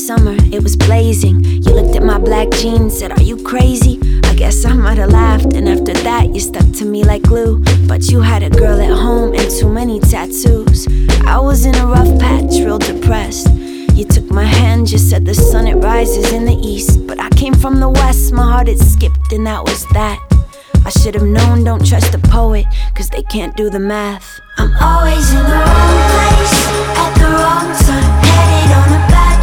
summer, it was blazing. You looked at my black jeans, said, "Are you crazy?" I guess I might have laughed, and after that you stuck to me like glue. But you had a girl at home and too many tattoos. I was in a rough patch, real depressed. You took my hand, just said the sun, it rises in the east. But I came from the west, my heart had skipped, and that was that. I should have known, don't trust a poet, cause they can't do the math. I'm always in the wrong place, at the wrong time, headed on a bad